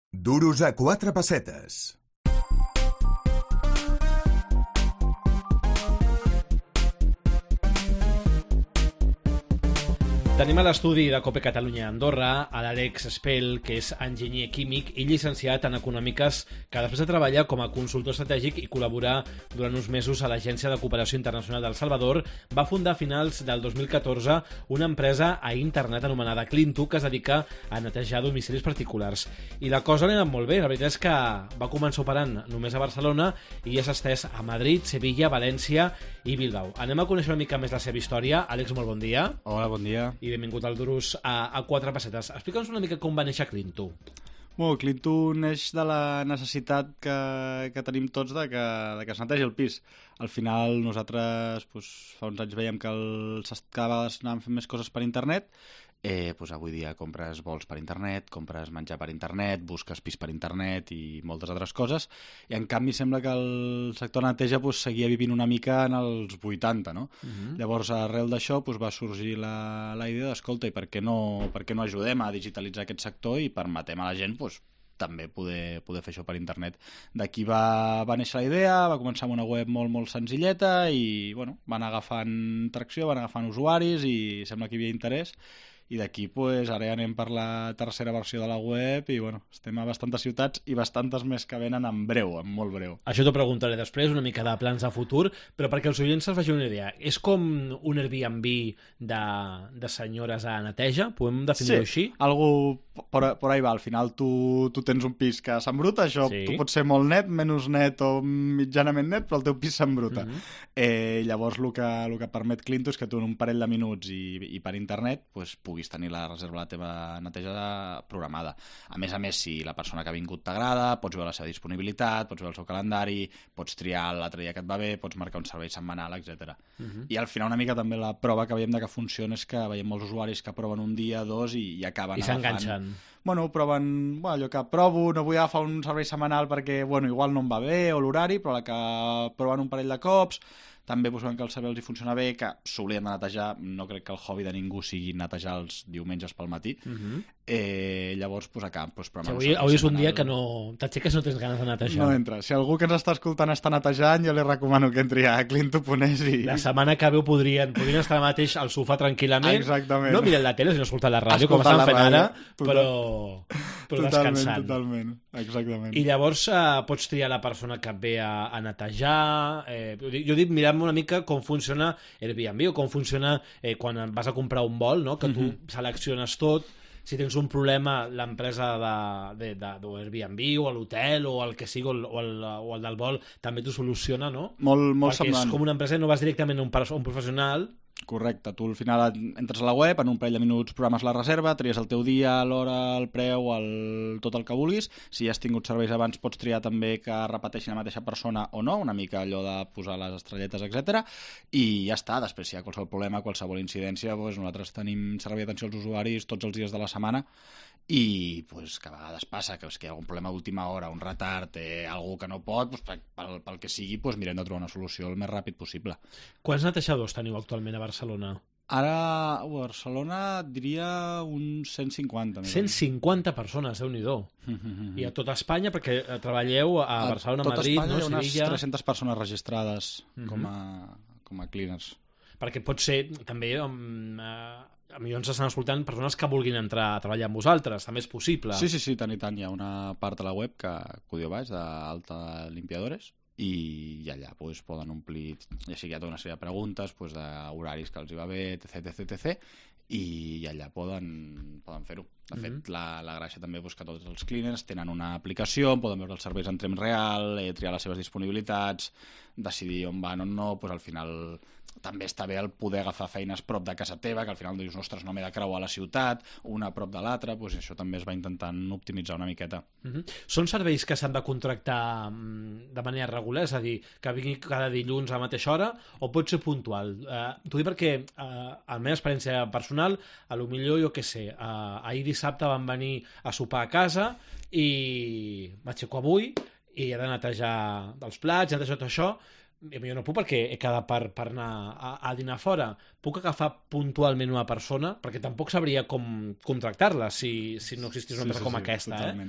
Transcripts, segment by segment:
Duros a 4 pessetes. Tenim a l'estudi de COPE Catalunya a Andorra a l'Àlex Espel, que és enginyer químic i llicenciat en Econòmiques, que després de treballar com a consultor estratègic i col·laborar durant uns mesos a l'Agència de Cooperació Internacional del Salvador, va fundar a finals del 2014 una empresa a internet anomenada Clintu, que es dedica a netejar domicilis particulars. I la cosa li ha anat molt bé. La veritat és que va començar operant només a Barcelona i ja s'ha estès a Madrid, Sevilla, València i Bilbao. Anem a conèixer una mica més la seva història. Àlex, molt bon dia. Hola, bon dia. I benvingut al Duros a 4 pessetes. Explica'ns una mica com va néixer Clintu. Bueno, Clintu neix de la necessitat que tenim tots de que es netegi el pis. Al final nosaltres fa uns anys veiem que cada vegada anàvem fent més coses per internet. Avui dia compres vols per internet, compres menjar per internet, busques pis per internet i moltes altres coses, i en canvi sembla que el sector neteja seguia vivint una mica en els 80, no? Llavors, arrel d'això va sorgir la idea d'escolta, i per què no ajudem a digitalitzar aquest sector i permetem a la gent també poder fer això per internet. D'aquí va néixer la idea, va començar amb una web molt, molt senzilleta i van agafant tracció, van agafant usuaris i sembla que hi havia interès. I d'aquí ara ja anem per la tercera versió de la web i estem a bastantes ciutats i bastantes més que venen en molt breu. Això t'ho preguntaré després, una mica de plans de futur, però perquè els oients se'ls facin una idea, és com un Airbnb de senyores a neteja? Podem definir-ho així? Sí, algú por ahí va. Al final tu tens un pis que s'embruta, això sí. Tu pot ser molt net, menys net o mitjanament net, però el teu pis s'embruta. Llavors el que permet Clintu és que tu en un parell de minuts i per internet puguis tenir la reserva de la teva neteja programada. A més, si la persona que ha vingut t'agrada, pots veure la seva disponibilitat, pots veure el seu calendari, pots triar l'altre dia que et va bé, pots marcar un servei setmanal, etc. I al final una mica també la prova que veiem que funciona és que veiem molts usuaris que proven un dia, dos i acaben agafant. I s'enganxen. Proven allò que provo, no vull agafar un servei setmanal perquè igual no em va bé, o l'horari, però la que proven un parell de cops. També veuen que el servei els hi funciona bé, que s'obliden de netejar. No crec que el hobby de ningú sigui netejar els diumenges pel matí. Llavors, avui és un dia que no t'aixeques i no tens ganes de netejar. No entra. Si algú que ens està escoltant està netejant, jo li recomano que entri a Clintu.es i... La setmana que ve podrien estar mateix al sofà tranquil·lament. Exactament. No miren la tele, sinó escoltar la ràdio, com estan fent ara, però descansant. Totalment, exactament. I llavors pots triar la persona que et ve a netejar. Jo dic, mirem una mica com funciona Airbnb o com funciona quan vas a comprar un vol, no? Que tu selecciones tot. Si tens un problema, l'empresa d'Airbnb o l'hotel o el que sigui, o el del vol, també t'ho soluciona, no? Molt perquè semblant. És com una empresa, no vas directament a un professional. Correcte, tu al final entres a la web, en un parell de minuts programes la reserva, tries el teu dia, l'hora, el preu, tot el que vulguis. Si ja has tingut serveis abans, pots triar també que repeteixin la mateixa persona o no, una mica allò de posar les estrelletes, etc. I ja està. Després, si hi ha qualsevol problema, qualsevol incidència, nosaltres tenim servei d'atenció als usuaris tots els dies de la setmana i que a vegades passa que hi ha algun problema d'última hora, un retard, algú que no pot, pel que sigui, mirem de trobar una solució el més ràpid possible. Quants netejadors teniu actualment a Barcelona? Ara, a Barcelona, diria uns 150. 150 persones, Déu-n'hi-do. I a tota Espanya, perquè treballeu a Barcelona, Madrid, Espanya, no? Hi ha unes Sevilla... 300 persones registrades com a cleaners. Perquè pot ser, també... A mi ens estan escoltant persones que vulguin entrar a treballar amb vosaltres, també és possible. Sí, tant i tant. Hi ha una part a la web que ho diu baix, d'alta limpiadores, i allà poden omplir, ja sigui hi ha tota una sèrie de preguntes, d'horaris que els hi va bé, etc. I allà poden fer-ho. De fet, la gràcia també és que tots els cleaners tenen una aplicació, poden veure els serveis en temps real, triar les seves disponibilitats, decidir on van o no. Al final també està bé el poder agafar feines prop de casa teva, que al final dius, ostres, no m'he de creuar la ciutat, una prop de l'altra, això també es va intentant optimitzar una miqueta. Són serveis que s'han de contractar de manera regular, és a dir, que vingui cada dilluns a la mateixa hora, o pot ser puntual? T'ho dic perquè, a la meva experiència personal, potser, jo què sé, ahir dissabte van venir a sopar a casa i m'aixeco avui i he de netejar els plats, he netejar tot això. Jo no puc perquè he quedat per anar a dinar fora. Puc agafar puntualment una persona? Perquè tampoc sabria com contractar-la si no existís una empresa com aquesta. Totalment.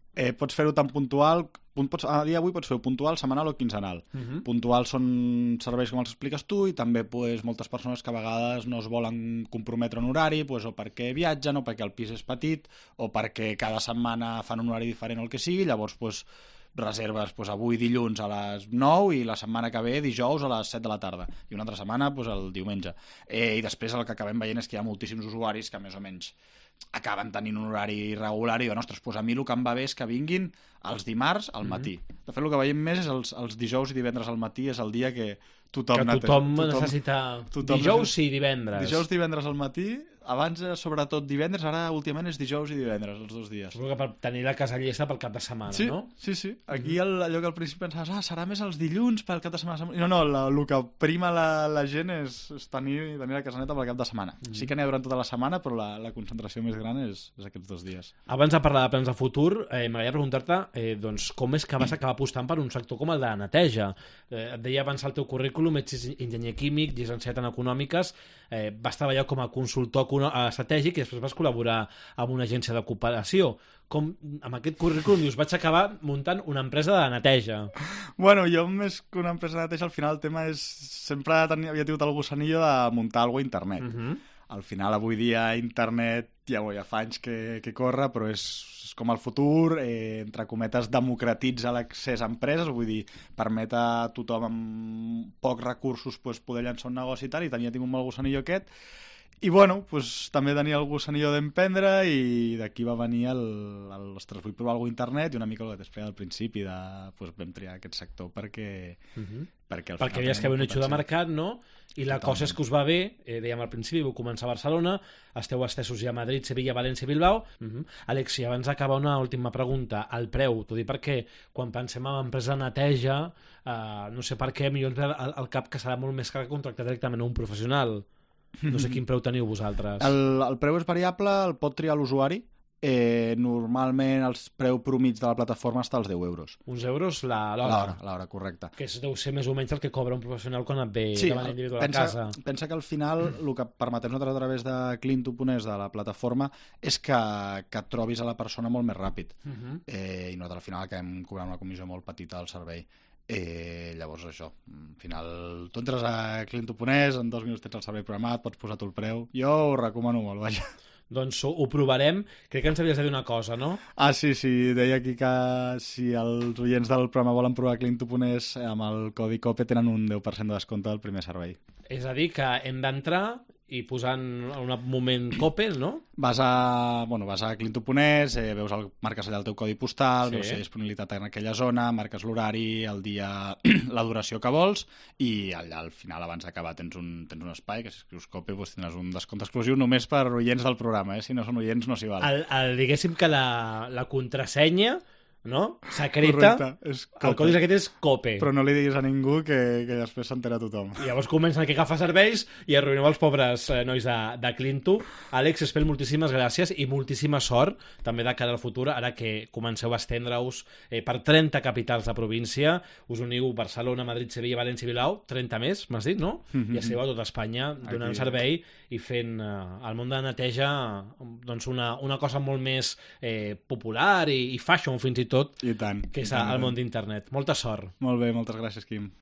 Pots fer-ho tan puntual, a dia d'avui pots fer-ho puntual, setmanal o quinzenal. Puntual són serveis com els expliques tu i també moltes persones que a vegades no es volen comprometre en horari, o perquè viatgen, o perquè el pis és petit, o perquè cada setmana fan un horari diferent o el que sigui, llavors reserves avui dilluns a les 9 i la setmana que ve dijous a les 7 de la tarda i una altra setmana el diumenge. I després el que acabem veient és que hi ha moltíssims usuaris que més o menys acaben tenint un horari regular i diuen, ostres, a mi el que em va bé és que vinguin els dimarts al matí. De fet, el que veiem més és els dijous i divendres al matí, és el dia que tothom necessita dijous i divendres. Dijous, divendres al matí, abans sobretot divendres, ara últimament és dijous i divendres, els 2 dies. Suposo que per tenir la casa llesta pel cap de setmana, sí, no? Sí. Aquí allò que al principi pensaves, serà més els dilluns pel cap de setmana. No, el que prima la gent és tenir la casa neta pel cap de setmana. Sí que n'hi ha durant tota la setmana, però la concentració més gran és aquests 2 dies. Abans de parlar de plans de futur, m'agradaria preguntar-te com és que vas acabar apostant per un sector com el de la neteja. Et deia abans al teu currículum, ets enginyer químic, llicenciat en econòmiques, vas treballar com a consultor estratègic i després vas col·laborar amb una agència de cooperació. Amb aquest currículum dius, vaig acabar muntant una empresa de neteja. Bueno, jo més que una empresa de neteja, al final el tema és... Sempre havia tingut el gussanillo de muntar alguna cosa a internet. Al final, avui dia, internet ja fa anys que corre, però és com el futur, entre cometes, democratitza l'accés a empreses, vull dir, permet a tothom amb pocs recursos poder llançar un negoci i tal, i tingut molt gussanillo aquest. I bueno, també tenia el gussanillo d'emprendre i d'aquí va venir ostres, vull provar alguna cosa a internet i una mica el que t'explica al principi vam triar aquest sector perquè veies que havia un nicho de mercat, no? I la cosa és que us va bé, dèiem al principi, vau començar a Barcelona, esteu estesos ja a Madrid, Sevilla, València i Bilbao. Àlex, i abans d'acabar una última pregunta, el preu, t'ho dic perquè quan pensem en empresa de neteja, no sé per què, millor ens ve al cap que serà molt més car contractar directament un professional. No sé quin preu teniu vosaltres. El preu és variable, el pot triar l'usuari. Normalment el preu promig de la plataforma està als 10 euros. Uns euros l'hora. L'hora, correcte. Que deu ser més o menys el que cobra un professional quan et ve de manera individual a casa. Pensa que al final el que permetem nosaltres a través de Clean2.es, de la plataforma, és que et trobis a la persona molt més ràpid. I nosaltres al final acabem cobrant una comissió molt petita al servei. Llavors això, al final tu entres a Clean2.es, en 2 minuts tens el servei programat, pots posar tu el preu. Jo ho recomano molt, vaja. Doncs ho provarem. Crec que ens havies de dir una cosa, no? Sí, deia aquí que si els oients del programa volen provar Clean2.es, amb el codi COPE tenen un 10% de descompte del primer servei. És a dir, que hem d'entrar i posant en un moment COPE, no? Vas a Clean2.es, marques allà el teu codi postal, veus si hi ha disponibilitat en aquella zona, marques l'horari, el dia, la duració que vols, i allà al final, abans d'acabar, tens un espai que si escrius COPE tindràs un descompte exclusiu només per oients del programa, si no són oients no s'hi val. Diguéssim que la contrasenya, no? Secreta. Correcte, el codi aquest és COPE. Però no li diguis a ningú que després s'entera tothom. I llavors comencen aquí a agafar serveis i arruïneu els pobres nois de Clean2. Àlex, Espel, moltíssimes gràcies i moltíssima sort també de cara al futur, ara que comenceu a estendre-us per 30 capitals de província. Us uniu Barcelona, Madrid, Sevilla, València i Bilbao, 30 més, m'has dit, no? I esteu a tota Espanya donant servei i fent el món de neteja una cosa molt més popular i fashion fins i tot, i tant, que és el món d'internet. Molta sort. Molt bé, moltes gràcies, Quim.